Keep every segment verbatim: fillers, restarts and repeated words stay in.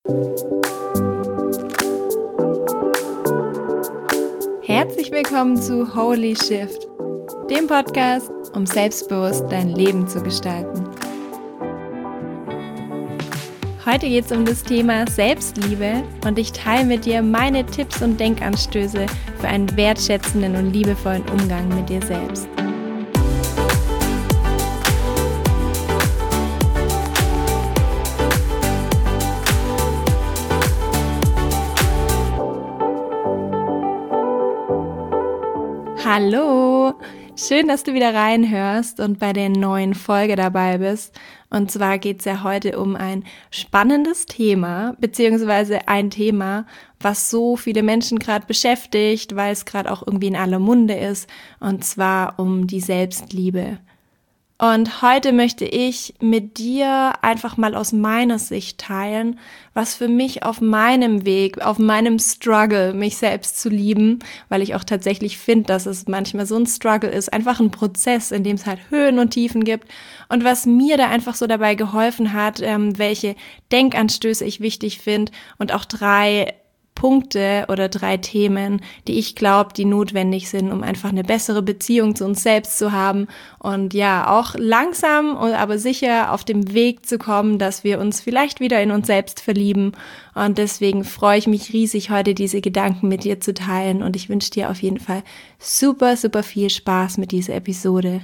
Herzlich willkommen zu Holy Shift, dem Podcast, um selbstbewusst dein Leben zu gestalten. Heute geht es um das Thema Selbstliebe und ich teile mit dir meine Tipps und Denkanstöße für einen wertschätzenden und liebevollen Umgang mit dir selbst. Hallo! Schön, dass du wieder reinhörst und bei der neuen Folge dabei bist. Und zwar geht es ja heute um ein spannendes Thema, beziehungsweise ein Thema, was so viele Menschen gerade beschäftigt, weil es gerade auch irgendwie in aller Munde ist, und zwar um die Selbstliebe. Und heute möchte ich mit dir einfach mal aus meiner Sicht teilen, was für mich auf meinem Weg, auf meinem Struggle, mich selbst zu lieben, weil ich auch tatsächlich finde, dass es manchmal so ein Struggle ist, einfach ein Prozess, in dem es halt Höhen und Tiefen gibt, und was mir da einfach so dabei geholfen hat, ähm, welche Denkanstöße ich wichtig finde und auch drei Punkte oder drei Themen, die ich glaube, die notwendig sind, um einfach eine bessere Beziehung zu uns selbst zu haben und ja, auch langsam, aber sicher auf dem Weg zu kommen, dass wir uns vielleicht wieder in uns selbst verlieben. Und deswegen freue ich mich riesig, heute diese Gedanken mit dir zu teilen, und ich wünsche dir auf jeden Fall super, super viel Spaß mit dieser Episode.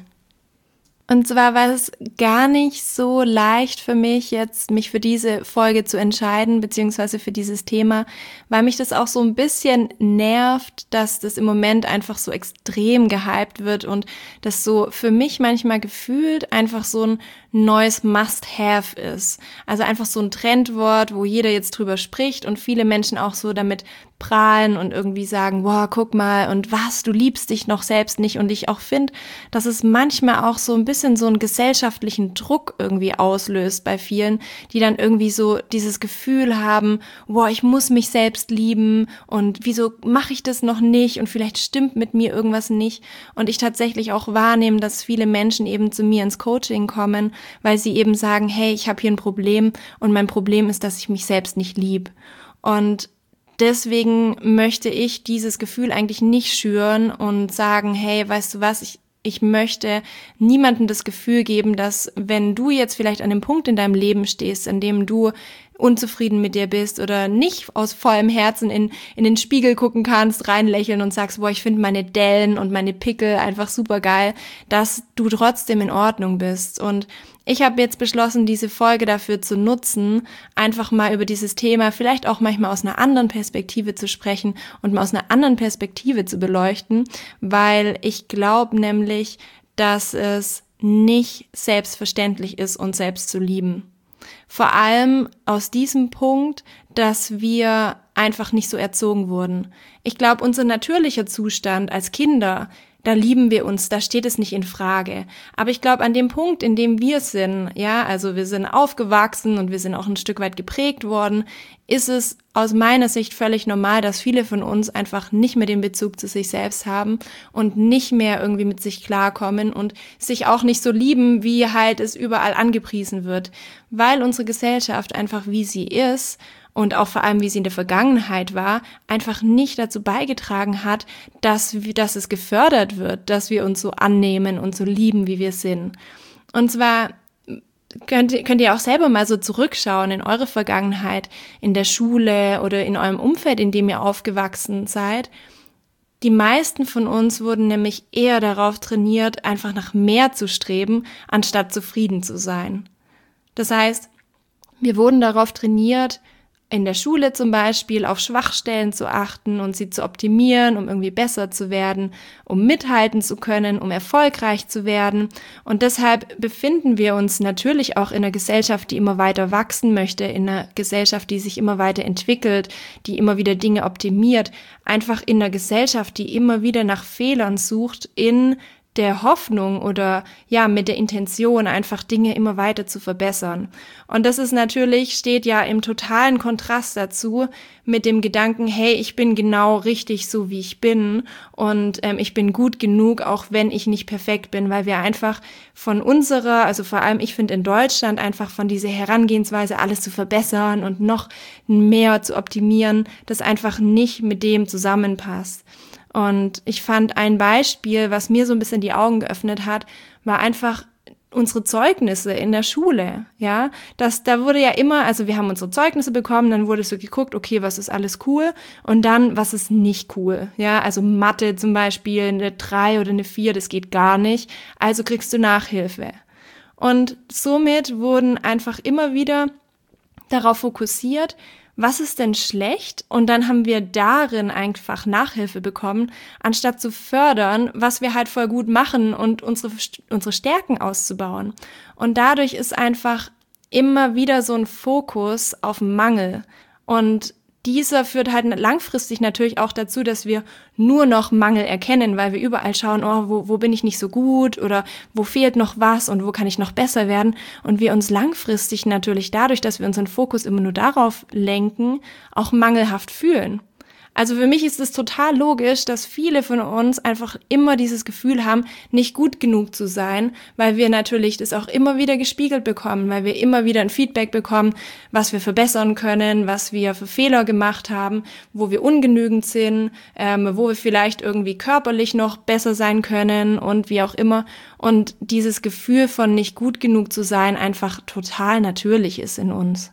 Und zwar war es gar nicht so leicht für mich, jetzt mich für diese Folge zu entscheiden, beziehungsweise für dieses Thema, weil mich das auch so ein bisschen nervt, dass das im Moment einfach so extrem gehypt wird und das so für mich manchmal gefühlt einfach so ein neues Must-Have ist. Also einfach so ein Trendwort, wo jeder jetzt drüber spricht und viele Menschen auch so damit prahlen und irgendwie sagen, wow, guck mal, und was, du liebst dich noch selbst nicht. Und ich auch finde, dass es manchmal auch so ein bisschen so einen gesellschaftlichen Druck irgendwie auslöst bei vielen, die dann irgendwie so dieses Gefühl haben, wow, ich muss mich selbst lieben und wieso mache ich das noch nicht und vielleicht stimmt mit mir irgendwas nicht. Und ich tatsächlich auch wahrnehme, dass viele Menschen eben zu mir ins Coaching kommen, weil sie eben sagen, hey, ich habe hier ein Problem und mein Problem ist, dass ich mich selbst nicht lieb. Und deswegen möchte ich dieses Gefühl eigentlich nicht schüren und sagen, hey, weißt du was, ich, ich möchte niemandem das Gefühl geben, dass wenn du jetzt vielleicht an dem Punkt in deinem Leben stehst, an dem du unzufrieden mit dir bist oder nicht aus vollem Herzen in, in den Spiegel gucken kannst, reinlächeln und sagst, boah, ich finde meine Dellen und meine Pickel einfach super geil, dass du trotzdem in Ordnung bist. Und ich habe jetzt beschlossen, diese Folge dafür zu nutzen, einfach mal über dieses Thema vielleicht auch manchmal aus einer anderen Perspektive zu sprechen und mal aus einer anderen Perspektive zu beleuchten, weil ich glaube nämlich, dass es nicht selbstverständlich ist, uns selbst zu lieben. Vor allem aus diesem Punkt, dass wir einfach nicht so erzogen wurden. Ich glaube, unser natürlicher Zustand als Kinder, da lieben wir uns, da steht es nicht in Frage. Aber ich glaube, an dem Punkt, in dem wir sind, ja, also wir sind aufgewachsen und wir sind auch ein Stück weit geprägt worden, ist es aus meiner Sicht völlig normal, dass viele von uns einfach nicht mehr den Bezug zu sich selbst haben und nicht mehr irgendwie mit sich klarkommen und sich auch nicht so lieben, wie halt es überall angepriesen wird, weil unsere Gesellschaft einfach, wie sie ist, und auch vor allem, wie sie in der Vergangenheit war, einfach nicht dazu beigetragen hat, dass, dass es gefördert wird, dass wir uns so annehmen und so lieben, wie wir sind. Und zwar könnt, könnt ihr auch selber mal so zurückschauen in eure Vergangenheit, in der Schule oder in eurem Umfeld, in dem ihr aufgewachsen seid. Die meisten von uns wurden nämlich eher darauf trainiert, einfach nach mehr zu streben, anstatt zufrieden zu sein. Das heißt, wir wurden darauf trainiert, in der Schule zum Beispiel auf Schwachstellen zu achten und sie zu optimieren, um irgendwie besser zu werden, um mithalten zu können, um erfolgreich zu werden. Und deshalb befinden wir uns natürlich auch in einer Gesellschaft, die immer weiter wachsen möchte, in einer Gesellschaft, die sich immer weiter entwickelt, die immer wieder Dinge optimiert, einfach in einer Gesellschaft, die immer wieder nach Fehlern sucht in der Hoffnung oder ja mit der Intention, einfach Dinge immer weiter zu verbessern. Und das ist natürlich, steht ja im totalen Kontrast dazu mit dem Gedanken, hey, ich bin genau richtig so, wie ich bin und ähm, ich bin gut genug, auch wenn ich nicht perfekt bin, weil wir einfach von unserer, also vor allem ich finde in Deutschland, einfach von dieser Herangehensweise, alles zu verbessern und noch mehr zu optimieren, das einfach nicht mit dem zusammenpasst. Und ich fand ein Beispiel, was mir so ein bisschen die Augen geöffnet hat, war einfach unsere Zeugnisse in der Schule, ja, das, da wurde ja immer, also wir haben unsere Zeugnisse bekommen, dann wurde so geguckt, okay, was ist alles cool und dann, was ist nicht cool, ja, also Mathe zum Beispiel, eine drei oder eine vier, das geht gar nicht, also kriegst du Nachhilfe. Und somit wurden einfach immer wieder darauf fokussiert, was ist denn schlecht? Und dann haben wir darin einfach Nachhilfe bekommen, anstatt zu fördern, was wir halt voll gut machen und unsere, unsere Stärken auszubauen. Und dadurch ist einfach immer wieder so ein Fokus auf Mangel. Und dieser führt halt langfristig natürlich auch dazu, dass wir nur noch Mangel erkennen, weil wir überall schauen, oh, wo, wo bin ich nicht so gut oder wo fehlt noch was und wo kann ich noch besser werden. Und wir uns langfristig natürlich dadurch, dass wir unseren Fokus immer nur darauf lenken, auch mangelhaft fühlen. Also für mich ist es total logisch, dass viele von uns einfach immer dieses Gefühl haben, nicht gut genug zu sein, weil wir natürlich das auch immer wieder gespiegelt bekommen, weil wir immer wieder ein Feedback bekommen, was wir verbessern können, was wir für Fehler gemacht haben, wo wir ungenügend sind, ähm, wo wir vielleicht irgendwie körperlich noch besser sein können und wie auch immer. Und dieses Gefühl von nicht gut genug zu sein einfach total natürlich ist in uns.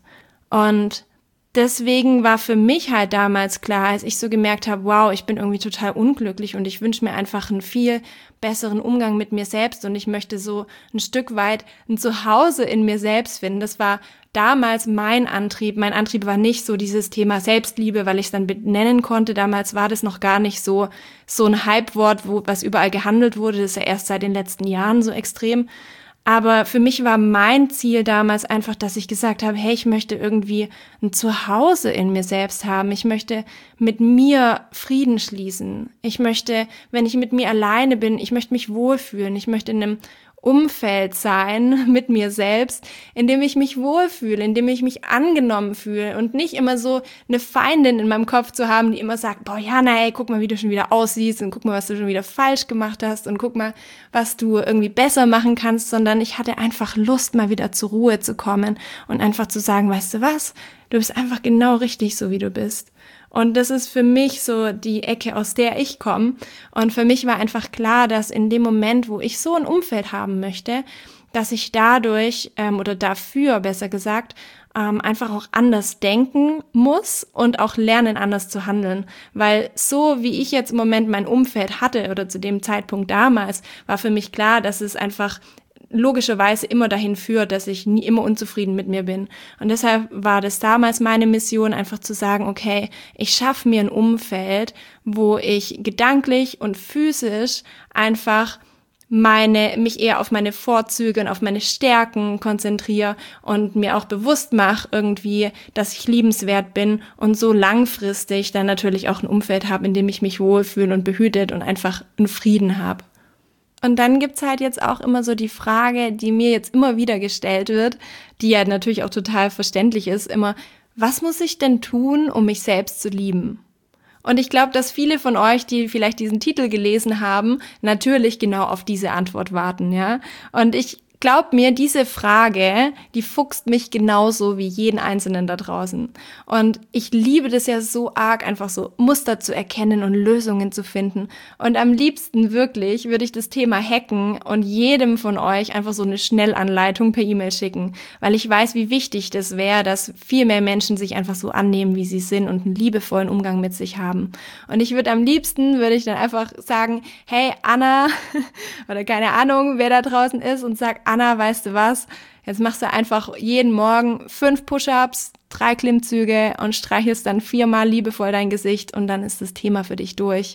Und deswegen war für mich halt damals klar, als ich so gemerkt habe, wow, ich bin irgendwie total unglücklich und ich wünsche mir einfach einen viel besseren Umgang mit mir selbst und ich möchte so ein Stück weit ein Zuhause in mir selbst finden. Das war damals mein Antrieb. Mein Antrieb war nicht so dieses Thema Selbstliebe, weil ich es dann benennen konnte. Damals war das noch gar nicht so so ein Hypewort, wo was überall gehandelt wurde. Das ist ja erst seit den letzten Jahren so extrem. Aber für mich war mein Ziel damals einfach, dass ich gesagt habe, hey, ich möchte irgendwie ein Zuhause in mir selbst haben. Ich möchte mit mir Frieden schließen. Ich möchte, wenn ich mit mir alleine bin, ich möchte mich wohlfühlen. Ich möchte in einem Umfeld sein mit mir selbst, in dem ich mich wohlfühle, in dem ich mich angenommen fühle und nicht immer so eine Feindin in meinem Kopf zu haben, die immer sagt, boah, Jana, ey, guck mal, wie du schon wieder aussiehst und guck mal, was du schon wieder falsch gemacht hast und guck mal, was du irgendwie besser machen kannst, sondern ich hatte einfach Lust, mal wieder zur Ruhe zu kommen und einfach zu sagen, weißt du was, du bist einfach genau richtig, so wie du bist. Und das ist für mich so die Ecke, aus der ich komme. Und für mich war einfach klar, dass in dem Moment, wo ich so ein Umfeld haben möchte, dass ich dadurch ähm, oder dafür, besser gesagt, ähm, einfach auch anders denken muss und auch lernen, anders zu handeln. Weil so wie ich jetzt im Moment mein Umfeld hatte oder zu dem Zeitpunkt damals, war für mich klar, dass es einfach logischerweise immer dahin führt, dass ich nie immer unzufrieden mit mir bin. Und deshalb war das damals meine Mission, einfach zu sagen, okay, ich schaffe mir ein Umfeld, wo ich gedanklich und physisch einfach meine, mich eher auf meine Vorzüge und auf meine Stärken konzentriere und mir auch bewusst mache irgendwie, dass ich liebenswert bin und so langfristig dann natürlich auch ein Umfeld habe, in dem ich mich wohlfühle und behütet und einfach einen Frieden habe. Und dann gibt's halt jetzt auch immer so die Frage, die mir jetzt immer wieder gestellt wird, die ja natürlich auch total verständlich ist, immer, was muss ich denn tun, um mich selbst zu lieben? Und ich glaube, dass viele von euch, die vielleicht diesen Titel gelesen haben, natürlich genau auf diese Antwort warten, ja. Und ich Glaub mir, diese Frage, die fuchst mich genauso wie jeden Einzelnen da draußen. Und ich liebe das ja so arg, einfach so Muster zu erkennen und Lösungen zu finden. Und am liebsten wirklich würde ich das Thema hacken und jedem von euch einfach so eine Schnellanleitung per E-Mail schicken. Weil ich weiß, wie wichtig das wäre, dass viel mehr Menschen sich einfach so annehmen, wie sie sind und einen liebevollen Umgang mit sich haben. Und ich würde am liebsten, würde ich dann einfach sagen, hey Anna, oder keine Ahnung, wer da draußen ist und sagt, Anna, weißt du was? Jetzt machst du einfach jeden Morgen fünf Push-ups, drei Klimmzüge und streichelst dann viermal liebevoll dein Gesicht und dann ist das Thema für dich durch.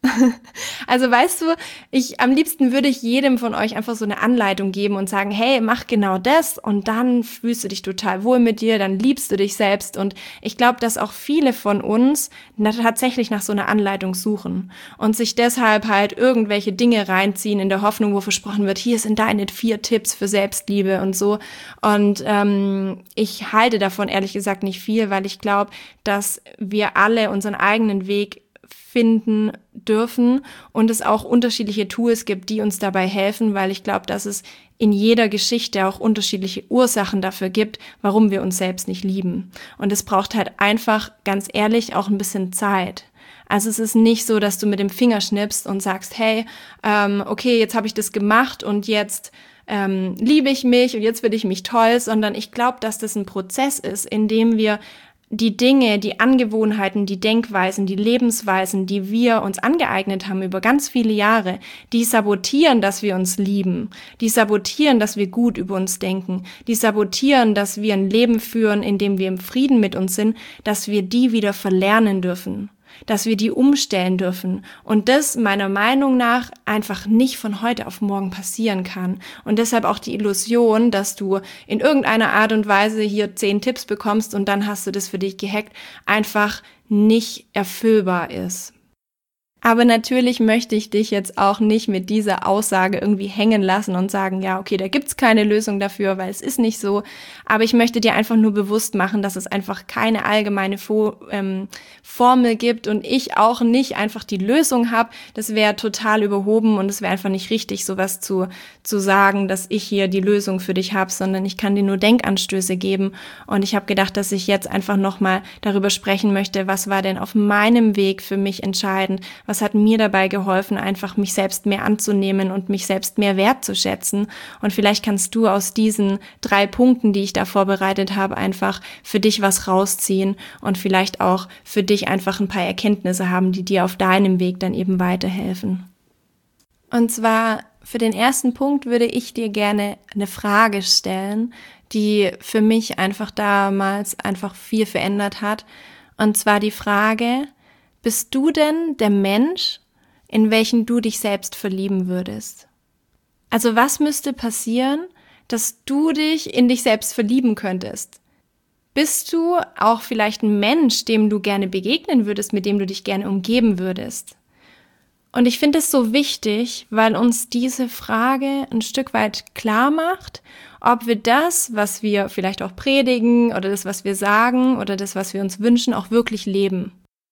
Also weißt du, ich am liebsten würde ich jedem von euch einfach so eine Anleitung geben und sagen, hey, mach genau das und dann fühlst du dich total wohl mit dir, dann liebst du dich selbst. Und ich glaube, dass auch viele von uns tatsächlich nach so einer Anleitung suchen und sich deshalb halt irgendwelche Dinge reinziehen in der Hoffnung, wo versprochen wird, hier sind deine vier Tipps für Selbstliebe und so. Und ähm, ich halte davon ehrlich gesagt nicht viel, weil ich glaube, dass wir alle unseren eigenen Weg finden dürfen und es auch unterschiedliche Tools gibt, die uns dabei helfen, weil ich glaube, dass es in jeder Geschichte auch unterschiedliche Ursachen dafür gibt, warum wir uns selbst nicht lieben. Und es braucht halt einfach, ganz ehrlich, auch ein bisschen Zeit. Also es ist nicht so, dass du mit dem Finger schnippst und sagst, hey, ähm, okay, jetzt habe ich das gemacht und jetzt ähm, liebe ich mich und jetzt finde ich mich toll, sondern ich glaube, dass das ein Prozess ist, in dem wir die Dinge, die Angewohnheiten, die Denkweisen, die Lebensweisen, die wir uns angeeignet haben über ganz viele Jahre, die sabotieren, dass wir uns lieben, die sabotieren, dass wir gut über uns denken, die sabotieren, dass wir ein Leben führen, in dem wir im Frieden mit uns sind, dass wir die wieder verlernen dürfen, dass wir die umstellen dürfen und das meiner Meinung nach einfach nicht von heute auf morgen passieren kann und deshalb auch die Illusion, dass du in irgendeiner Art und Weise hier zehn Tipps bekommst und dann hast du das für dich gehackt, einfach nicht erfüllbar ist. Aber natürlich möchte ich dich jetzt auch nicht mit dieser Aussage irgendwie hängen lassen und sagen, ja, okay, da gibt's keine Lösung dafür, weil es ist nicht so. Aber ich möchte dir einfach nur bewusst machen, dass es einfach keine allgemeine Fo- ähm, Formel gibt und ich auch nicht einfach die Lösung habe. Das wäre total überhoben und es wäre einfach nicht richtig, sowas zu, zu sagen, dass ich hier die Lösung für dich habe, sondern ich kann dir nur Denkanstöße geben. Und ich habe gedacht, dass ich jetzt einfach nochmal darüber sprechen möchte, was war denn auf meinem Weg für mich entscheidend, was hat mir dabei geholfen, einfach mich selbst mehr anzunehmen und mich selbst mehr wertzuschätzen. Und vielleicht kannst du aus diesen drei Punkten, die ich da vorbereitet habe, einfach für dich was rausziehen und vielleicht auch für dich einfach ein paar Erkenntnisse haben, die dir auf deinem Weg dann eben weiterhelfen. Und zwar für den ersten Punkt würde ich dir gerne eine Frage stellen, die für mich einfach damals einfach viel verändert hat. Und zwar die Frage: Bist du denn der Mensch, in welchen du dich selbst verlieben würdest? Also was müsste passieren, dass du dich in dich selbst verlieben könntest? Bist du auch vielleicht ein Mensch, dem du gerne begegnen würdest, mit dem du dich gerne umgeben würdest? Und ich finde es so wichtig, weil uns diese Frage ein Stück weit klar macht, ob wir das, was wir vielleicht auch predigen oder das, was wir sagen oder das, was wir uns wünschen, auch wirklich leben.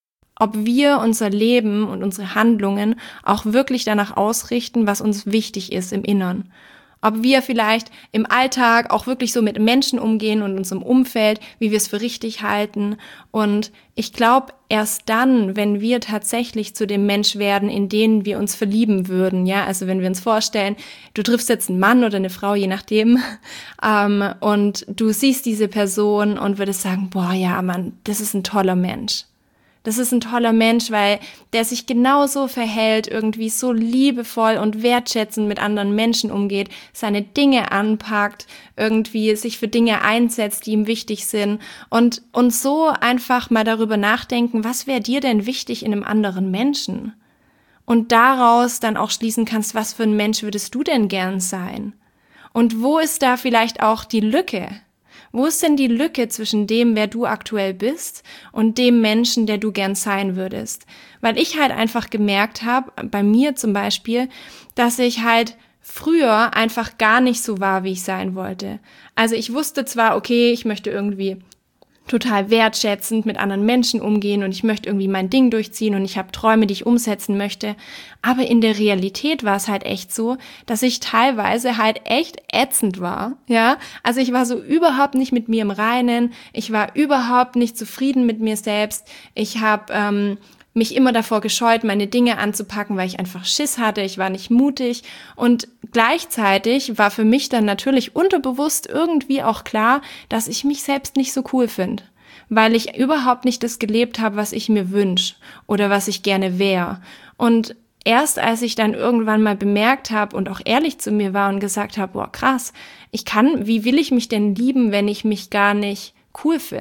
Ob wir unser Leben und unsere Handlungen auch wirklich danach ausrichten, was uns wichtig ist im Innern. Ob wir vielleicht im Alltag auch wirklich so mit Menschen umgehen und unserem Umfeld, wie wir es für richtig halten. Und ich glaube, erst dann, wenn wir tatsächlich zu dem Mensch werden, in den wir uns verlieben würden, ja, also wenn wir uns vorstellen, du triffst jetzt einen Mann oder eine Frau, je nachdem, ähm, und du siehst diese Person und würdest sagen, boah, ja, Mann, das ist ein toller Mensch. Das ist ein toller Mensch, weil der sich genauso verhält, irgendwie so liebevoll und wertschätzend mit anderen Menschen umgeht, seine Dinge anpackt, irgendwie sich für Dinge einsetzt, die ihm wichtig sind und, und so einfach mal darüber nachdenken, was wäre dir denn wichtig in einem anderen Menschen? Und daraus dann auch schließen kannst, was für ein Mensch würdest du denn gern sein? Und wo ist da vielleicht auch die Lücke? Wo ist denn die Lücke zwischen dem, wer du aktuell bist und dem Menschen, der du gern sein würdest? Weil ich halt einfach gemerkt habe, bei mir zum Beispiel, dass ich halt früher einfach gar nicht so war, wie ich sein wollte. Also ich wusste zwar, okay, ich möchte irgendwie total wertschätzend mit anderen Menschen umgehen und ich möchte irgendwie mein Ding durchziehen und ich habe Träume, die ich umsetzen möchte. Aber in der Realität war es halt echt so, dass ich teilweise halt echt ätzend war, ja. Also ich war so überhaupt nicht mit mir im Reinen, ich war überhaupt nicht zufrieden mit mir selbst. Ich habe ähm, mich immer davor gescheut, meine Dinge anzupacken, weil ich einfach Schiss hatte, ich war nicht mutig und gleichzeitig war für mich dann natürlich unterbewusst irgendwie auch klar, dass ich mich selbst nicht so cool finde, weil ich überhaupt nicht das gelebt habe, was ich mir wünsche oder was ich gerne wäre. Und erst als ich dann irgendwann mal bemerkt habe und auch ehrlich zu mir war und gesagt habe, boah krass, ich kann, wie will ich mich denn lieben, wenn ich mich gar nicht cool finde?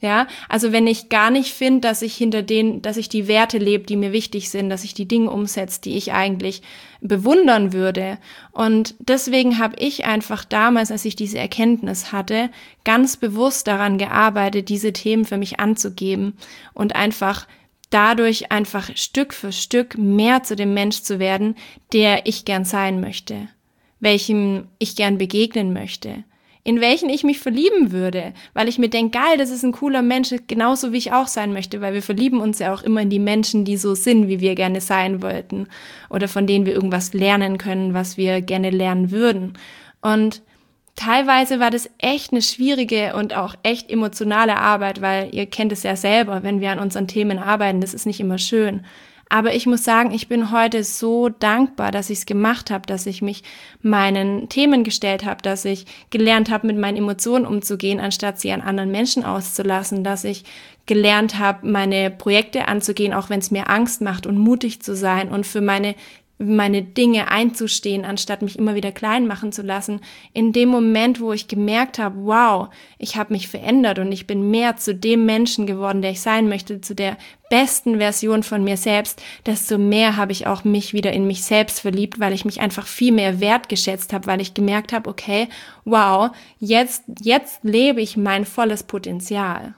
Ja, also wenn ich gar nicht finde, dass ich hinter denen, dass ich die Werte lebe, die mir wichtig sind, dass ich die Dinge umsetze, die ich eigentlich bewundern würde. Und deswegen habe ich einfach damals, als ich diese Erkenntnis hatte, ganz bewusst daran gearbeitet, diese Themen für mich anzugeben und einfach dadurch einfach Stück für Stück mehr zu dem Mensch zu werden, der ich gern sein möchte, welchem ich gern begegnen möchte, in welchen ich mich verlieben würde, weil ich mir denke, geil, das ist ein cooler Mensch, genauso wie ich auch sein möchte, weil wir verlieben uns ja auch immer in die Menschen, die so sind, wie wir gerne sein wollten oder von denen wir irgendwas lernen können, was wir gerne lernen würden. Und teilweise war das echt eine schwierige und auch echt emotionale Arbeit, weil ihr kennt es ja selber, wenn wir an unseren Themen arbeiten, das ist nicht immer schön. Aber ich muss sagen, ich bin heute so dankbar, dass ich es gemacht habe, dass ich mich meinen Themen gestellt habe, dass ich gelernt habe, mit meinen Emotionen umzugehen, anstatt sie an anderen Menschen auszulassen, dass ich gelernt habe, meine Projekte anzugehen, auch wenn es mir Angst macht und mutig zu sein und für meine meine Dinge einzustehen, anstatt mich immer wieder klein machen zu lassen. In dem Moment, wo ich gemerkt habe, wow, ich habe mich verändert und ich bin mehr zu dem Menschen geworden, der ich sein möchte, zu der besten Version von mir selbst, desto mehr habe ich auch mich wieder in mich selbst verliebt, weil ich mich einfach viel mehr wertgeschätzt habe, weil ich gemerkt habe, okay, wow, jetzt, jetzt lebe ich mein volles Potenzial.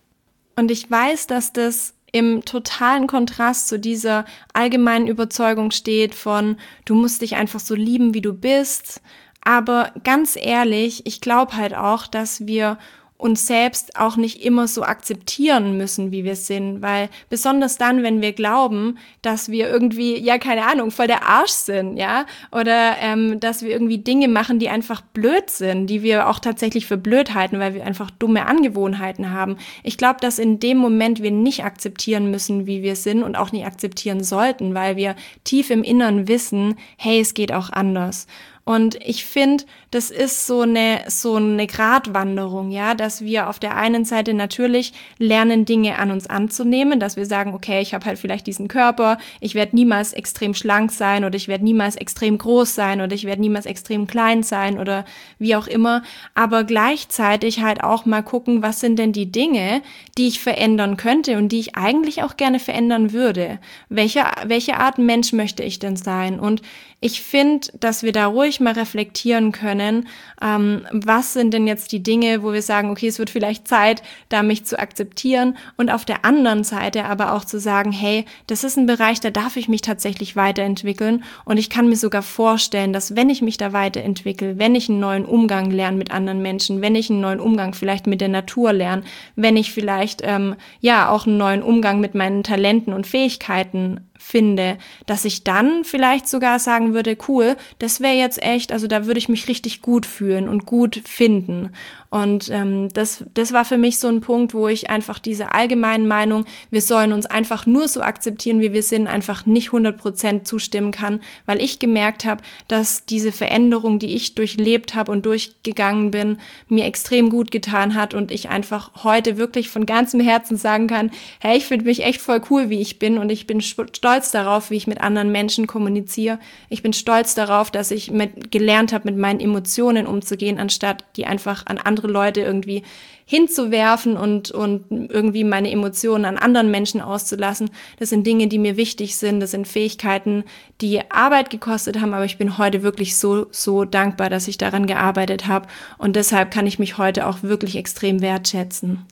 Und ich weiß, dass das im totalen Kontrast zu dieser allgemeinen Überzeugung steht von, du musst dich einfach so lieben, wie du bist. Aber ganz ehrlich, ich glaube halt auch, dass wir uns selbst auch nicht immer so akzeptieren müssen, wie wir sind, weil besonders dann, wenn wir glauben, dass wir irgendwie, ja, keine Ahnung, voll der Arsch sind, ja, oder ähm, dass wir irgendwie Dinge machen, die einfach blöd sind, die wir auch tatsächlich für blöd halten, weil wir einfach dumme Angewohnheiten haben. Ich glaube, dass in dem Moment wir nicht akzeptieren müssen, wie wir sind und auch nicht akzeptieren sollten, weil wir tief im Inneren wissen, hey, es geht auch anders. Und ich finde, das ist so eine so eine Gratwanderung, ja, dass wir auf der einen Seite natürlich lernen, Dinge an uns anzunehmen, dass wir sagen, okay, ich habe halt vielleicht diesen Körper, ich werde niemals extrem schlank sein oder ich werde niemals extrem groß sein oder ich werde niemals extrem klein sein oder wie auch immer, aber gleichzeitig halt auch mal gucken, was sind denn die Dinge, die ich verändern könnte und die ich eigentlich auch gerne verändern würde. Welche, welche Art Mensch möchte ich denn sein? Und ich finde, dass wir da ruhig mal reflektieren können, ähm, was sind denn jetzt die Dinge, wo wir sagen, okay, es wird vielleicht Zeit, da mich zu akzeptieren und auf der anderen Seite aber auch zu sagen, hey, das ist ein Bereich, da darf ich mich tatsächlich weiterentwickeln und ich kann mir sogar vorstellen, dass wenn ich mich da weiterentwickle, wenn ich einen neuen Umgang lerne mit anderen Menschen, wenn ich einen neuen Umgang vielleicht mit der Natur lerne, wenn ich vielleicht ähm, ja auch einen neuen Umgang mit meinen Talenten und Fähigkeiten finde, dass ich dann vielleicht sogar sagen würde, cool, das wäre jetzt echt, also da würde ich mich richtig gut fühlen und gut finden. Und ähm, das, das war für mich so ein Punkt, wo ich einfach diese allgemeinen Meinung, wir sollen uns einfach nur so akzeptieren, wie wir sind, einfach nicht hundert Prozent zustimmen kann, weil ich gemerkt habe, dass diese Veränderung, die ich durchlebt habe und durchgegangen bin, mir extrem gut getan hat und ich einfach heute wirklich von ganzem Herzen sagen kann, hey, ich finde mich echt voll cool, wie ich bin und ich bin stolz darauf, wie ich mit anderen Menschen kommuniziere. Ich bin stolz darauf, dass ich mit, gelernt habe, mit meinen Emotionen umzugehen, anstatt die einfach an andere Leute irgendwie hinzuwerfen und, und irgendwie meine Emotionen an anderen Menschen auszulassen. Das sind Dinge, die mir wichtig sind. Das sind Fähigkeiten, die Arbeit gekostet haben, aber ich bin heute wirklich so, so dankbar, dass ich daran gearbeitet habe und deshalb kann ich mich heute auch wirklich extrem wertschätzen.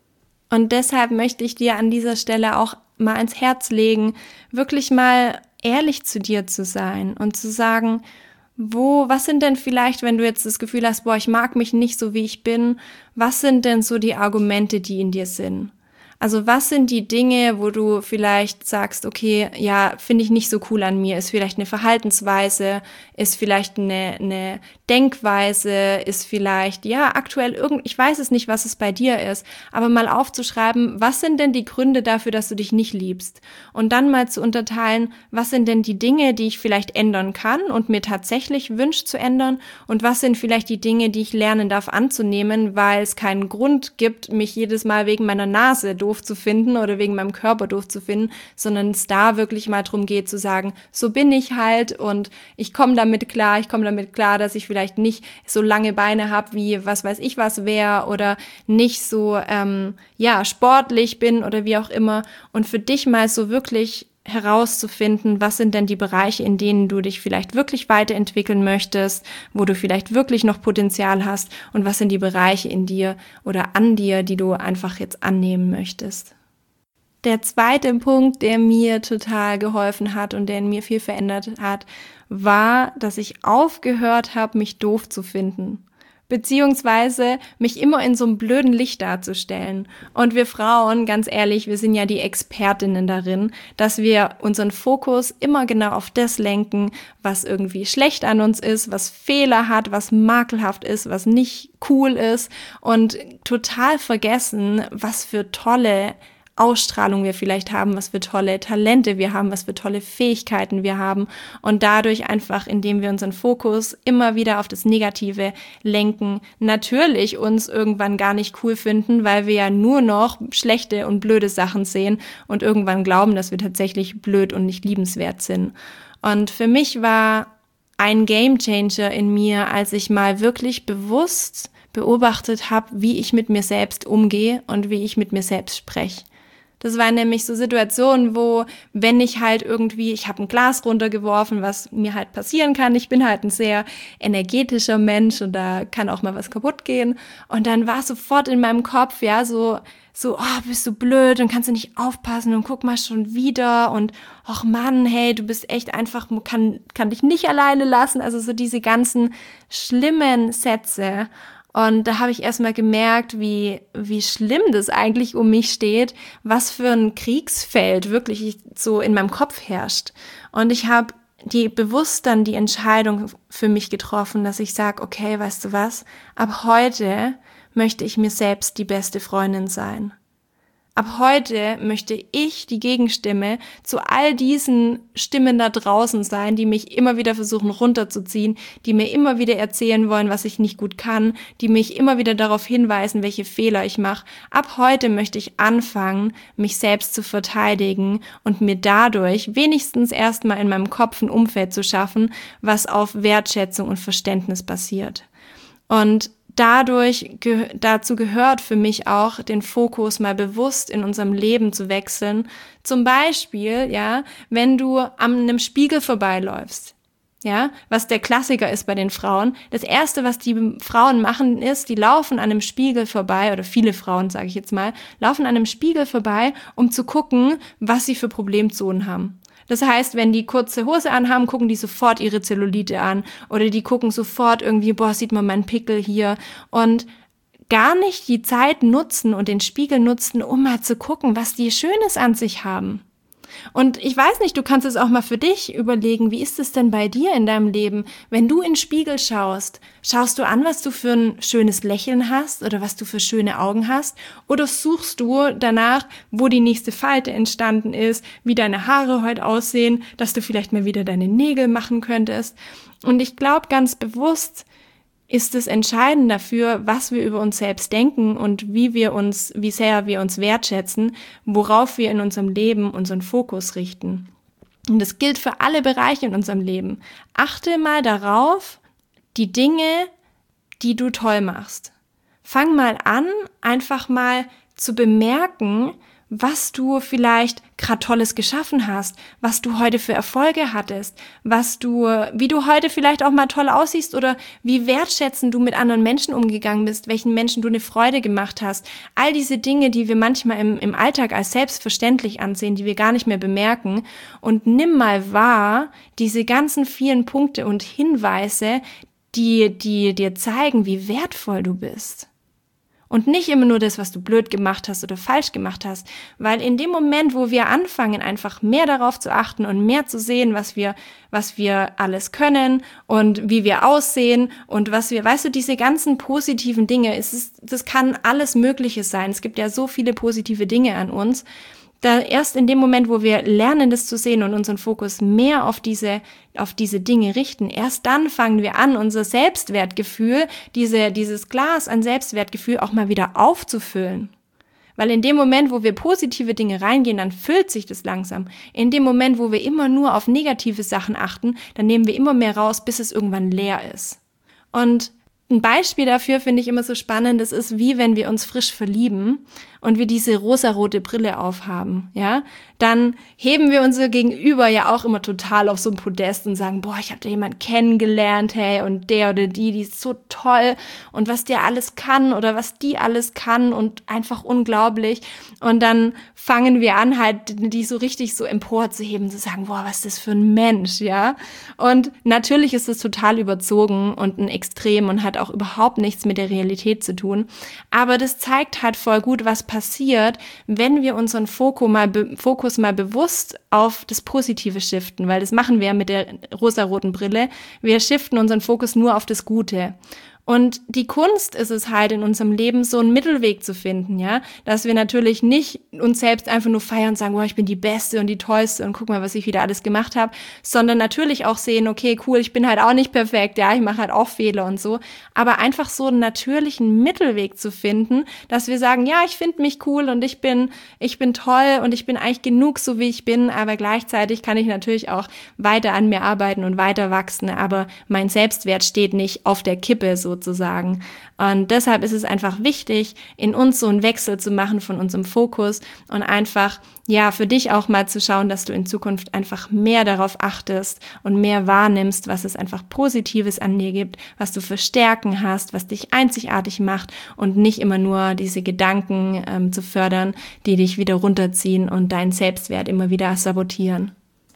Und deshalb möchte ich dir an dieser Stelle auch mal ans Herz legen, wirklich mal ehrlich zu dir zu sein und zu sagen, wo, was sind denn vielleicht, wenn du jetzt das Gefühl hast, boah, ich mag mich nicht so, wie ich bin, was sind denn so die Argumente, die in dir sind? Also was sind die Dinge, wo du vielleicht sagst, okay, ja, finde ich nicht so cool an mir, ist vielleicht eine Verhaltensweise, ist vielleicht eine, eine Denkweise, ist vielleicht, ja, aktuell irgend, ich weiß es nicht, was es bei dir ist, aber mal aufzuschreiben, was sind denn die Gründe dafür, dass du dich nicht liebst? Und dann mal zu unterteilen, was sind denn die Dinge, die ich vielleicht ändern kann und mir tatsächlich wünsche zu ändern und was sind vielleicht die Dinge, die ich lernen darf anzunehmen, weil es keinen Grund gibt, mich jedes Mal wegen meiner Nase doof zu finden oder wegen meinem Körper doof zu finden, sondern es da wirklich mal drum geht zu sagen, so bin ich halt und ich komme damit klar, ich komme damit klar, dass ich vielleicht vielleicht nicht so lange Beine habe, wie was weiß ich was wäre oder nicht so ähm, ja sportlich bin oder wie auch immer. Und für dich mal so wirklich herauszufinden, was sind denn die Bereiche, in denen du dich vielleicht wirklich weiterentwickeln möchtest, wo du vielleicht wirklich noch Potenzial hast und was sind die Bereiche in dir oder an dir, die du einfach jetzt annehmen möchtest. Der zweite Punkt, der mir total geholfen hat und der in mir viel verändert hat, war, dass ich aufgehört habe, mich doof zu finden. Beziehungsweise mich immer in so einem blöden Licht darzustellen. Und wir Frauen, ganz ehrlich, wir sind ja die Expertinnen darin, dass wir unseren Fokus immer genau auf das lenken, was irgendwie schlecht an uns ist, was Fehler hat, was makelhaft ist, was nicht cool ist und total vergessen, was für tolle Ausstrahlung wir vielleicht haben, was für tolle Talente wir haben, was für tolle Fähigkeiten wir haben und dadurch einfach, indem wir unseren Fokus immer wieder auf das Negative lenken, natürlich uns irgendwann gar nicht cool finden, weil wir ja nur noch schlechte und blöde Sachen sehen und irgendwann glauben, dass wir tatsächlich blöd und nicht liebenswert sind. Und für mich war ein Gamechanger in mir, als ich mal wirklich bewusst beobachtet habe, wie ich mit mir selbst umgehe und wie ich mit mir selbst spreche. Das waren nämlich so Situationen, wo, wenn ich halt irgendwie, ich habe ein Glas runtergeworfen, was mir halt passieren kann. Ich bin halt ein sehr energetischer Mensch und da kann auch mal was kaputt gehen. Und dann war sofort in meinem Kopf, ja, so, so, oh, bist du blöd und kannst du nicht aufpassen und guck mal schon wieder und, ach Mann, hey, du bist echt einfach, kann, kann dich nicht alleine lassen. Also so diese ganzen schlimmen Sätze. Und da habe ich erstmal gemerkt, wie wie schlimm das eigentlich um mich steht, was für ein Kriegsfeld wirklich so in meinem Kopf herrscht. Und ich habe die bewusst dann die Entscheidung für mich getroffen, dass ich sage, okay, weißt du was, ab heute möchte ich mir selbst die beste Freundin sein. Ab heute möchte ich die Gegenstimme zu all diesen Stimmen da draußen sein, die mich immer wieder versuchen runterzuziehen, die mir immer wieder erzählen wollen, was ich nicht gut kann, die mich immer wieder darauf hinweisen, welche Fehler ich mache. Ab heute möchte ich anfangen, mich selbst zu verteidigen und mir dadurch wenigstens erstmal in meinem Kopf ein Umfeld zu schaffen, was auf Wertschätzung und Verständnis basiert. Und Dadurch, ge- dazu gehört für mich auch, den Fokus mal bewusst in unserem Leben zu wechseln. Zum Beispiel, ja, wenn du an einem Spiegel vorbeiläufst, ja, was der Klassiker ist bei den Frauen. Das Erste, was die Frauen machen, ist, die laufen an einem Spiegel vorbei, oder viele Frauen, sage ich jetzt mal, laufen an einem Spiegel vorbei, um zu gucken, was sie für Problemzonen haben. Das heißt, wenn die kurze Hose anhaben, gucken die sofort ihre Zellulite an oder die gucken sofort irgendwie, boah, sieht man meinen Pickel hier und gar nicht die Zeit nutzen und den Spiegel nutzen, um mal zu gucken, was die Schönes an sich haben. Und ich weiß nicht, du kannst es auch mal für dich überlegen, wie ist es denn bei dir in deinem Leben? Wenn du in den Spiegel schaust, schaust du an, was du für ein schönes Lächeln hast oder was du für schöne Augen hast? Oder suchst du danach, wo die nächste Falte entstanden ist, wie deine Haare heute aussehen, dass du vielleicht mal wieder deine Nägel machen könntest? Und ich glaube ganz bewusst, ist es entscheidend dafür, was wir über uns selbst denken und wie wir uns, wie sehr wir uns wertschätzen, worauf wir in unserem Leben unseren Fokus richten. Und das gilt für alle Bereiche in unserem Leben. Achte mal darauf, die Dinge, die du toll machst. Fang mal an, einfach mal zu bemerken, was du vielleicht gerade Tolles geschaffen hast, was du heute für Erfolge hattest, was du, wie du heute vielleicht auch mal toll aussiehst oder wie wertschätzend du mit anderen Menschen umgegangen bist, welchen Menschen du eine Freude gemacht hast. All diese Dinge, die wir manchmal im, im Alltag als selbstverständlich ansehen, die wir gar nicht mehr bemerken, und nimm mal wahr diese ganzen vielen Punkte und Hinweise, die, die dir zeigen, wie wertvoll du bist. Und nicht immer nur das, was du blöd gemacht hast oder falsch gemacht hast, weil in dem Moment, wo wir anfangen, einfach mehr darauf zu achten und mehr zu sehen, was wir, was wir alles können und wie wir aussehen und was wir, weißt du, diese ganzen positiven Dinge, es ist, das kann alles Mögliche sein. Es gibt ja so viele positive Dinge an uns. Da erst in dem Moment, wo wir lernen, das zu sehen und unseren Fokus mehr auf diese, auf diese Dinge richten, erst dann fangen wir an, unser Selbstwertgefühl, diese, dieses Glas an Selbstwertgefühl auch mal wieder aufzufüllen. Weil in dem Moment, wo wir positive Dinge reingehen, dann füllt sich das langsam. In dem Moment, wo wir immer nur auf negative Sachen achten, dann nehmen wir immer mehr raus, bis es irgendwann leer ist. Und ein Beispiel dafür finde ich immer so spannend, das ist wie wenn wir uns frisch verlieben und wir diese rosarote Brille aufhaben, ja, dann heben wir unser Gegenüber ja auch immer total auf so ein Podest und sagen, boah, ich habe da jemanden kennengelernt, hey, und der oder die, die ist so toll und was der alles kann oder was die alles kann und einfach unglaublich. Und dann fangen wir an, halt die so richtig so emporzuheben, zu sagen, boah, was ist das für ein Mensch, ja. Und natürlich ist es total überzogen und ein Extrem und hat auch überhaupt nichts mit der Realität zu tun. Aber das zeigt halt voll gut, was passiert, wenn wir unseren Fokus mal, be- Fokus mal bewusst auf das Positive shiften, weil das machen wir ja mit der rosaroten Brille. Wir shiften unseren Fokus nur auf das Gute. Und die Kunst ist es halt in unserem Leben, so einen Mittelweg zu finden, ja, dass wir natürlich nicht uns selbst einfach nur feiern und sagen, boah, ich bin die Beste und die Tollste und guck mal, was ich wieder alles gemacht habe, sondern natürlich auch sehen, okay, cool, ich bin halt auch nicht perfekt, ja, ich mache halt auch Fehler und so, aber einfach so einen natürlichen Mittelweg zu finden, dass wir sagen, ja, ich finde mich cool und ich bin, ich bin toll und ich bin eigentlich genug, so wie ich bin, aber gleichzeitig kann ich natürlich auch weiter an mir arbeiten und weiter wachsen, aber mein Selbstwert steht nicht auf der Kippe, so sozusagen. Und deshalb ist es einfach wichtig, in uns so einen Wechsel zu machen von unserem Fokus und einfach, ja, für dich auch mal zu schauen, dass du in Zukunft einfach mehr darauf achtest und mehr wahrnimmst, was es einfach Positives an dir gibt, was du für Stärken hast, was dich einzigartig macht und nicht immer nur diese Gedanken ähm, zu fördern, die dich wieder runterziehen und deinen Selbstwert immer wieder sabotieren.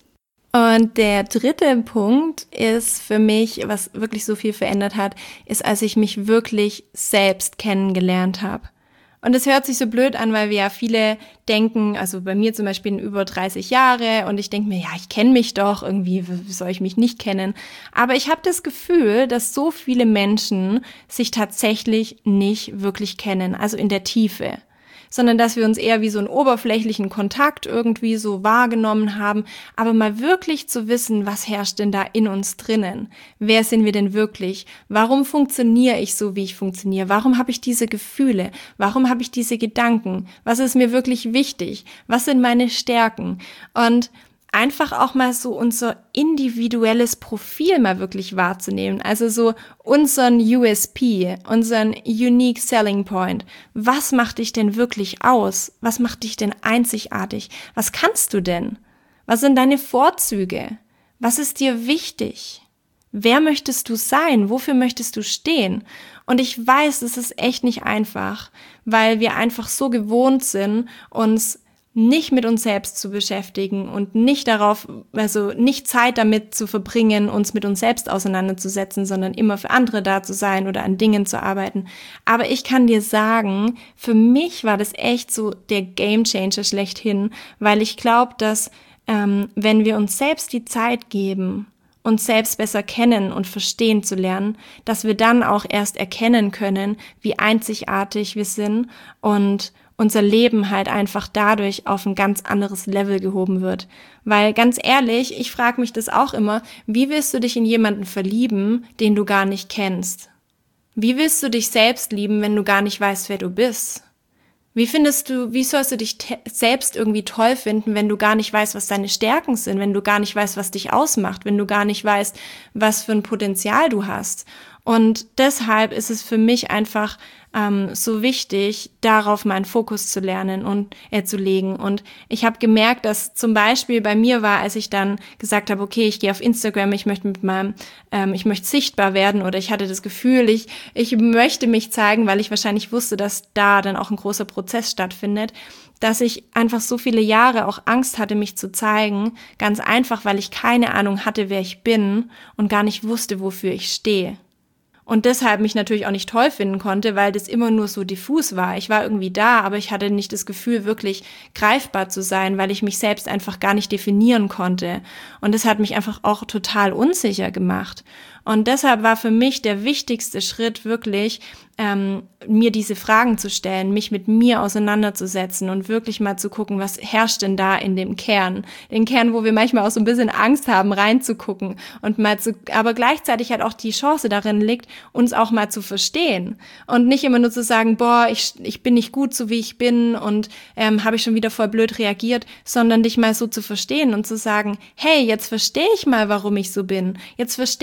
Und der dritte Punkt ist für mich, was wirklich so viel verändert hat, ist, als ich mich wirklich selbst kennengelernt habe. Und es hört sich so blöd an, weil wir ja viele denken, also bei mir zum Beispiel über dreißig Jahre und ich denke mir, ja, ich kenne mich doch, irgendwie wie soll ich mich nicht kennen? Aber ich habe das Gefühl, dass so viele Menschen sich tatsächlich nicht wirklich kennen, also in der Tiefe, sondern dass wir uns eher wie so einen oberflächlichen Kontakt irgendwie so wahrgenommen haben, aber mal wirklich zu wissen, was herrscht denn da in uns drinnen? Wer sind wir denn wirklich? Warum funktioniere ich so, wie ich funktioniere? Warum habe ich diese Gefühle? Warum habe ich diese Gedanken? Was ist mir wirklich wichtig? Was sind meine Stärken? Und einfach auch mal so unser individuelles Profil mal wirklich wahrzunehmen. Also so unseren U S P, unseren Unique Selling Point. Was macht dich denn wirklich aus? Was macht dich denn einzigartig? Was kannst du denn? Was sind deine Vorzüge? Was ist dir wichtig? Wer möchtest du sein? Wofür möchtest du stehen? Und ich weiß, es ist echt nicht einfach, weil wir einfach so gewohnt sind, uns nicht mit uns selbst zu beschäftigen und nicht darauf, also nicht Zeit damit zu verbringen, uns mit uns selbst auseinanderzusetzen, sondern immer für andere da zu sein oder an Dingen zu arbeiten. Aber ich kann dir sagen, für mich war das echt so der Gamechanger schlechthin, weil ich glaube, dass ähm, wenn wir uns selbst die Zeit geben, uns selbst besser kennen und verstehen zu lernen, dass wir dann auch erst erkennen können, wie einzigartig wir sind und unser Leben halt einfach dadurch auf ein ganz anderes Level gehoben wird. Weil ganz ehrlich, ich frage mich das auch immer, wie willst du dich in jemanden verlieben, den du gar nicht kennst? Wie willst du dich selbst lieben, wenn du gar nicht weißt, wer du bist? Wie findest du, wie sollst du dich te- selbst irgendwie toll finden, wenn du gar nicht weißt, was deine Stärken sind, wenn du gar nicht weißt, was dich ausmacht, wenn du gar nicht weißt, was für ein Potenzial du hast? Und deshalb ist es für mich einfach ähm, so wichtig, darauf meinen Fokus zu lernen und äh, zu legen. Und ich habe gemerkt, dass zum Beispiel bei mir war, als ich dann gesagt habe, okay, ich gehe auf Instagram, ich möchte mit meinem, ähm, ich möchte sichtbar werden oder ich hatte das Gefühl, ich ich möchte mich zeigen, weil ich wahrscheinlich wusste, dass da dann auch ein großer Prozess stattfindet, dass ich einfach so viele Jahre auch Angst hatte, mich zu zeigen, ganz einfach, weil ich keine Ahnung hatte, wer ich bin und gar nicht wusste, wofür ich stehe. Und deshalb mich natürlich auch nicht toll finden konnte, weil das immer nur so diffus war. Ich war irgendwie da, aber ich hatte nicht das Gefühl, wirklich greifbar zu sein, weil ich mich selbst einfach gar nicht definieren konnte. Und das hat mich einfach auch total unsicher gemacht. Und deshalb war für mich der wichtigste Schritt wirklich, ähm, mir diese Fragen zu stellen, mich mit mir auseinanderzusetzen und wirklich mal zu gucken, was herrscht denn da in dem Kern? Den Kern, wo wir manchmal auch so ein bisschen Angst haben, reinzugucken und mal zu, aber gleichzeitig halt auch die Chance darin liegt, uns auch mal zu verstehen und nicht immer nur zu sagen, boah, ich, ich bin nicht gut, so wie ich bin und ähm, habe ich schon wieder voll blöd reagiert, sondern dich mal so zu verstehen und zu sagen, hey, jetzt verstehe ich mal, warum ich so bin. Jetzt verstehe ich mal,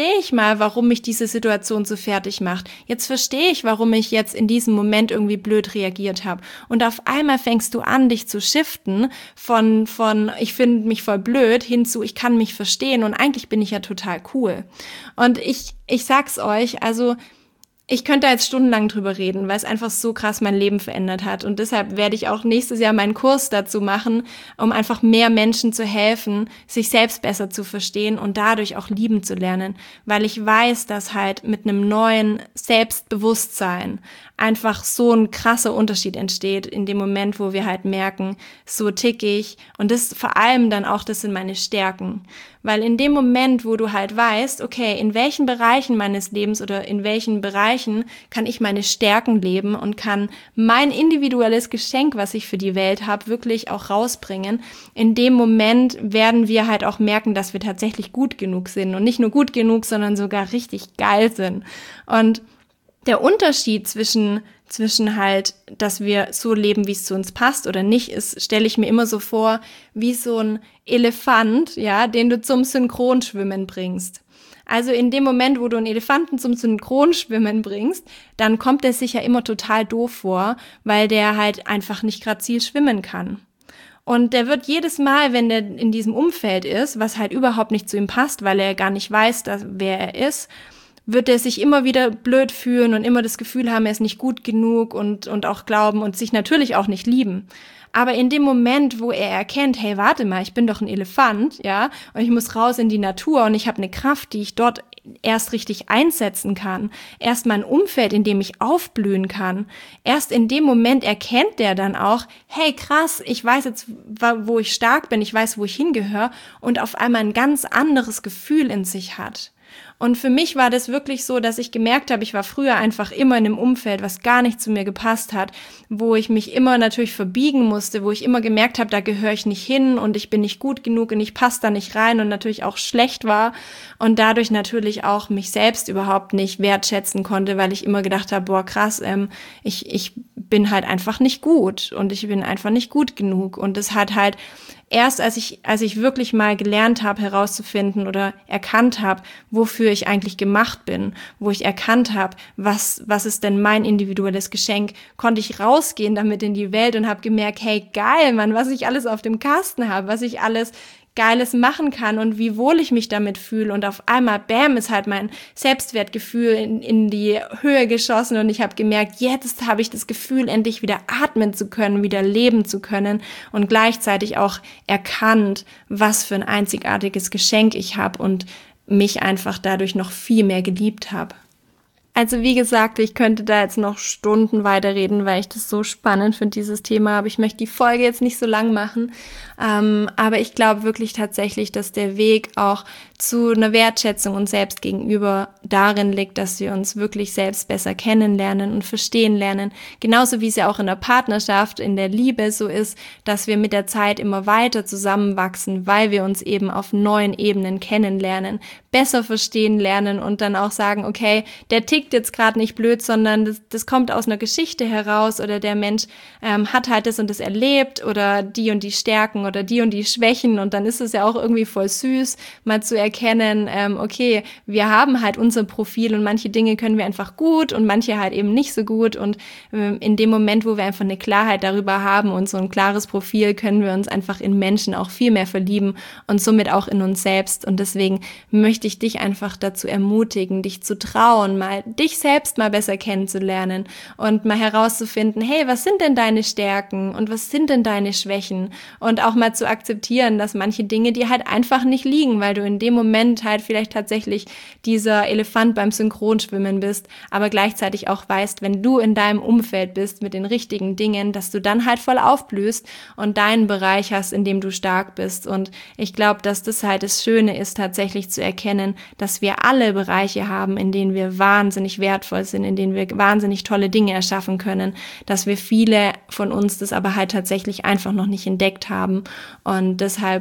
mal, warum mich diese Situation so fertig macht. Jetzt verstehe ich, warum ich jetzt in diesem Moment irgendwie blöd reagiert habe. Und auf einmal fängst du an, dich zu shiften von, von ich finde mich voll blöd hin zu ich kann mich verstehen und eigentlich bin ich ja total cool. Und ich, ich sag's euch, also ich könnte da jetzt stundenlang drüber reden, weil es einfach so krass mein Leben verändert hat. Und deshalb werde ich auch nächstes Jahr meinen Kurs dazu machen, um einfach mehr Menschen zu helfen, sich selbst besser zu verstehen und dadurch auch lieben zu lernen. Weil ich weiß, dass halt mit einem neuen Selbstbewusstsein einfach so ein krasser Unterschied entsteht in dem Moment, wo wir halt merken, so tick ich. Und das vor allem dann auch, das sind meine Stärken. Weil in dem Moment, wo du halt weißt, okay, in welchen Bereichen meines Lebens oder in welchen Bereichen kann ich meine Stärken leben und kann mein individuelles Geschenk, was ich für die Welt habe, wirklich auch rausbringen. In dem Moment werden wir halt auch merken, dass wir tatsächlich gut genug sind und nicht nur gut genug, sondern sogar richtig geil sind. Und der Unterschied zwischen zwischen halt, dass wir so leben, wie es zu uns passt oder nicht, ist, stelle ich mir immer so vor, wie so ein Elefant, ja, den du zum Synchronschwimmen bringst. Also in dem Moment, wo du einen Elefanten zum Synchronschwimmen bringst, dann kommt der sich ja immer total doof vor, weil der halt einfach nicht grazil schwimmen kann. Und der wird jedes Mal, wenn der in diesem Umfeld ist, was halt überhaupt nicht zu ihm passt, weil er gar nicht weiß, dass, wer er ist, wird er sich immer wieder blöd fühlen und immer das Gefühl haben, er ist nicht gut genug und, und auch glauben und sich natürlich auch nicht lieben. Aber in dem Moment, wo er erkennt, hey, warte mal, ich bin doch ein Elefant, ja, und ich muss raus in die Natur und ich habe eine Kraft, die ich dort erst richtig einsetzen kann, erst mal ein Umfeld, in dem ich aufblühen kann, erst in dem Moment erkennt der dann auch, hey, krass, ich weiß jetzt, wo ich stark bin, ich weiß, wo ich hingehöre und auf einmal ein ganz anderes Gefühl in sich hat. Und für mich war das wirklich so, dass ich gemerkt habe, ich war früher einfach immer in einem Umfeld, was gar nicht zu mir gepasst hat, wo ich mich immer natürlich verbiegen musste, wo ich immer gemerkt habe, da gehöre ich nicht hin und ich bin nicht gut genug und ich passe da nicht rein und natürlich auch schlecht war und dadurch natürlich auch mich selbst überhaupt nicht wertschätzen konnte, weil ich immer gedacht habe, boah krass, ähm, ich, ich bin halt einfach nicht gut und ich bin einfach nicht gut genug und das hat halt erst als ich, als ich wirklich mal gelernt habe, herauszufinden oder erkannt habe, wofür ich eigentlich gemacht bin, wo ich erkannt habe, was, was ist denn mein individuelles Geschenk, konnte ich rausgehen damit in die Welt und habe gemerkt, hey, geil, Mann, was ich alles auf dem Kasten habe, was ich alles Geiles machen kann und wie wohl ich mich damit fühle und auf einmal, bam, ist halt mein Selbstwertgefühl in, in die Höhe geschossen und ich habe gemerkt, jetzt habe ich das Gefühl, endlich wieder atmen zu können, wieder leben zu können und gleichzeitig auch erkannt, was für ein einzigartiges Geschenk ich habe und mich einfach dadurch noch viel mehr geliebt habe. Also wie gesagt, ich könnte da jetzt noch Stunden weiterreden, weil ich das so spannend finde, dieses Thema. Aber ich möchte die Folge jetzt nicht so lang machen. Ähm, aber ich glaube wirklich tatsächlich, dass der Weg auch zu einer Wertschätzung uns selbst gegenüber darin liegt, dass wir uns wirklich selbst besser kennenlernen und verstehen lernen. Genauso wie es ja auch in der Partnerschaft, in der Liebe so ist, dass wir mit der Zeit immer weiter zusammenwachsen, weil wir uns eben auf neuen Ebenen kennenlernen, besser verstehen lernen und dann auch sagen, okay, der tickt jetzt gerade nicht blöd, sondern das, das kommt aus einer Geschichte heraus oder der Mensch ähm, hat halt das und das erlebt oder die und die Stärken oder die und die Schwächen und dann ist es ja auch irgendwie voll süß, mal zu erkennen, ähm, okay, wir haben halt unser Profil und manche Dinge können wir einfach gut und manche halt eben nicht so gut und ähm, in dem Moment, wo wir einfach eine Klarheit darüber haben und so ein klares Profil, können wir uns einfach in Menschen auch viel mehr verlieben und somit auch in uns selbst und deswegen möchte ich dich einfach dazu ermutigen, dich zu trauen, mal dich selbst mal besser kennenzulernen und mal herauszufinden, hey, was sind denn deine Stärken und was sind denn deine Schwächen und auch mal zu akzeptieren, dass manche Dinge dir halt einfach nicht liegen, weil du in dem Moment halt vielleicht tatsächlich dieser Elefant beim Synchronschwimmen bist, aber gleichzeitig auch weißt, wenn du in deinem Umfeld bist mit den richtigen Dingen, dass du dann halt voll aufblühst und deinen Bereich hast, in dem du stark bist und ich glaube, dass das halt das Schöne ist, tatsächlich zu erkennen, dass wir alle Bereiche haben, in denen wir wahnsinnig wertvoll sind, in denen wir wahnsinnig tolle Dinge erschaffen können, dass wir viele von uns das aber halt tatsächlich einfach noch nicht entdeckt haben und deshalb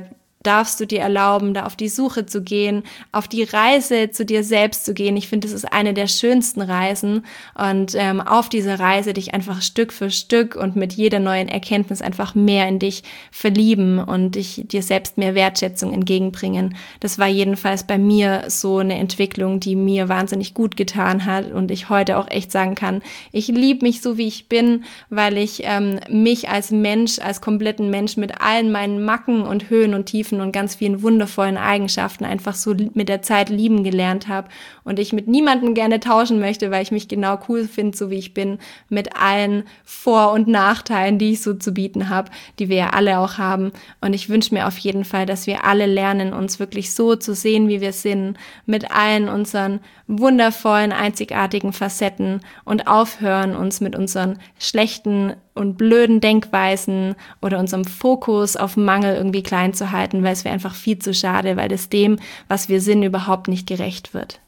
darfst du dir erlauben, da auf die Suche zu gehen, auf die Reise zu dir selbst zu gehen. Ich finde, das ist eine der schönsten Reisen und ähm, auf dieser Reise dich einfach Stück für Stück und mit jeder neuen Erkenntnis einfach mehr in dich verlieben und dich dir selbst mehr Wertschätzung entgegenbringen. Das war jedenfalls bei mir so eine Entwicklung, die mir wahnsinnig gut getan hat und ich heute auch echt sagen kann, ich liebe mich so, wie ich bin, weil ich ähm, mich als Mensch, als kompletten Mensch mit allen meinen Macken und Höhen und Tiefen und ganz vielen wundervollen Eigenschaften einfach so mit der Zeit lieben gelernt habe und ich mit niemandem gerne tauschen möchte, weil ich mich genau cool finde, so wie ich bin, mit allen Vor- und Nachteilen, die ich so zu bieten habe, die wir ja alle auch haben. Und ich wünsche mir auf jeden Fall, dass wir alle lernen, uns wirklich so zu sehen, wie wir sind, mit allen unseren wundervollen, einzigartigen Facetten und aufhören, uns mit unseren schlechten und blöden Denkweisen oder unserem Fokus auf Mangel irgendwie klein zu halten, weil es wäre einfach viel zu schade, weil das dem, was wir sind, überhaupt nicht gerecht wird.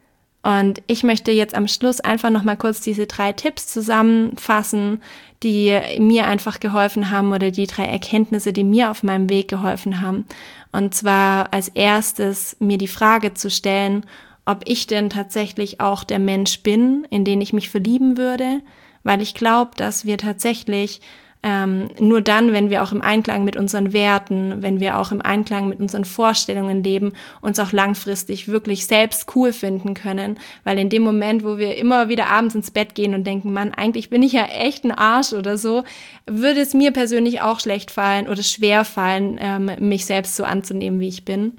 Und ich möchte jetzt am Schluss einfach nochmal kurz diese drei Tipps zusammenfassen, die mir einfach geholfen haben oder die drei Erkenntnisse, die mir auf meinem Weg geholfen haben. Und zwar als erstes mir die Frage zu stellen, ob ich denn tatsächlich auch der Mensch bin, in den ich mich verlieben würde, weil ich glaube, dass wir tatsächlich ähm, nur dann, wenn wir auch im Einklang mit unseren Werten, wenn wir auch im Einklang mit unseren Vorstellungen leben, uns auch langfristig wirklich selbst cool finden können, weil in dem Moment, wo wir immer wieder abends ins Bett gehen und denken, Mann, eigentlich bin ich ja echt ein Arsch oder so, würde es mir persönlich auch schlecht fallen oder schwer fallen, ähm, mich selbst so anzunehmen, wie ich bin.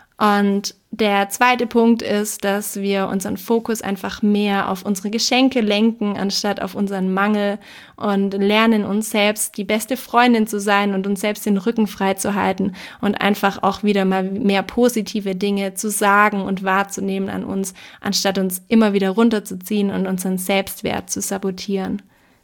Und der zweite Punkt ist, dass wir unseren Fokus einfach mehr auf unsere Geschenke lenken, anstatt auf unseren Mangel und lernen, uns selbst die beste Freundin zu sein und uns selbst den Rücken frei zu halten und einfach auch wieder mal mehr positive Dinge zu sagen und wahrzunehmen an uns, anstatt uns immer wieder runterzuziehen und unseren Selbstwert zu sabotieren.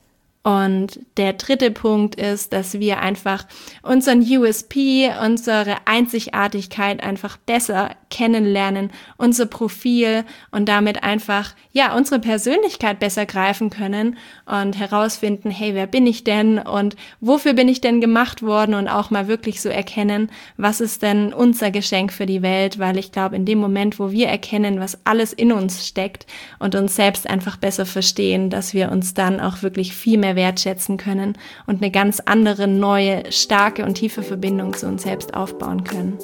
Und der dritte Punkt ist, dass wir einfach unseren U S P, unsere Einzigartigkeit einfach besser kennenlernen, unser Profil und damit einfach, ja, unsere Persönlichkeit besser greifen können und herausfinden, hey, wer bin ich denn und wofür bin ich denn gemacht worden und auch mal wirklich so erkennen, was ist denn unser Geschenk für die Welt, weil ich glaube, in dem Moment, wo wir erkennen, was alles in uns steckt und uns selbst einfach besser verstehen, dass wir uns dann auch wirklich viel mehr wertschätzen können und eine ganz andere, neue, starke und tiefe Verbindung zu uns selbst aufbauen können.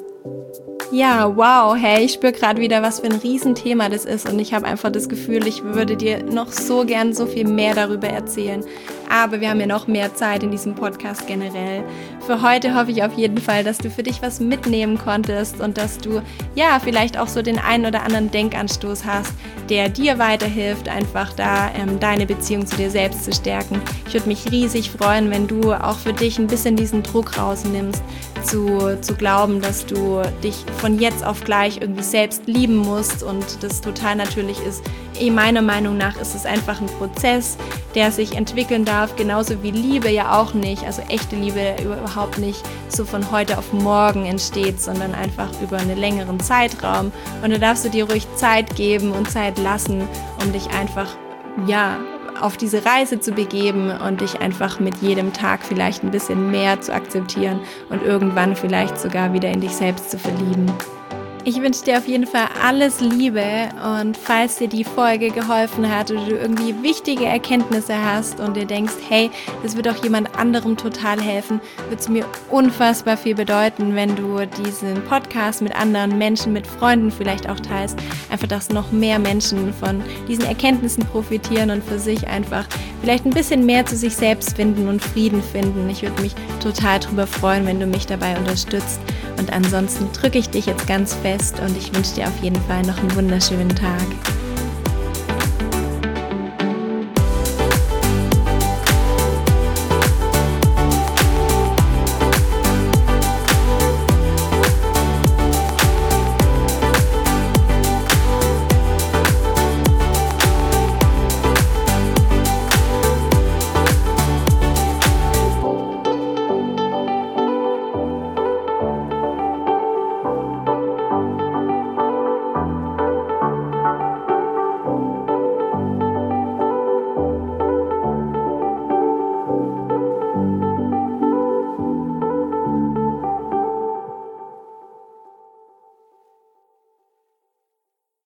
Ja, wow, hey, ich spüre gerade wieder, was für ein Riesenthema das ist und ich habe einfach das Gefühl, ich würde dir noch so gern so viel mehr darüber erzählen, aber wir haben ja noch mehr Zeit in diesem Podcast generell. Für heute hoffe ich auf jeden Fall, dass du für dich was mitnehmen konntest und dass du, ja, vielleicht auch so den einen oder anderen Denkanstoß hast, der dir weiterhilft, einfach da ähm, deine Beziehung zu dir selbst zu stärken. Ich würde mich riesig freuen, wenn du auch für dich ein bisschen diesen Druck rausnimmst, zu, zu glauben, dass du dich von jetzt auf gleich irgendwie selbst lieben musst und das total natürlich ist. Meiner Meinung nach ist es einfach ein Prozess, der sich entwickeln darf, genauso wie Liebe ja auch nicht, also echte Liebe überhaupt nicht so von heute auf morgen entsteht, sondern einfach über einen längeren Zeitraum. Und da darfst du dir ruhig Zeit geben und Zeit lassen, um dich einfach, ja, auf diese Reise zu begeben und dich einfach mit jedem Tag vielleicht ein bisschen mehr zu akzeptieren und irgendwann vielleicht sogar wieder in dich selbst zu verlieben. Ich wünsche dir auf jeden Fall alles Liebe und falls dir die Folge geholfen hat oder du irgendwie wichtige Erkenntnisse hast und dir denkst, hey, das wird auch jemand anderem total helfen, wird es mir unfassbar viel bedeuten, wenn du diesen Podcast mit anderen Menschen, mit Freunden vielleicht auch teilst. Einfach, dass noch mehr Menschen von diesen Erkenntnissen profitieren und für sich einfach vielleicht ein bisschen mehr zu sich selbst finden und Frieden finden. Ich würde mich total darüber freuen, wenn du mich dabei unterstützt. Und ansonsten drücke ich dich jetzt ganz fest und ich wünsche dir auf jeden Fall noch einen wunderschönen Tag.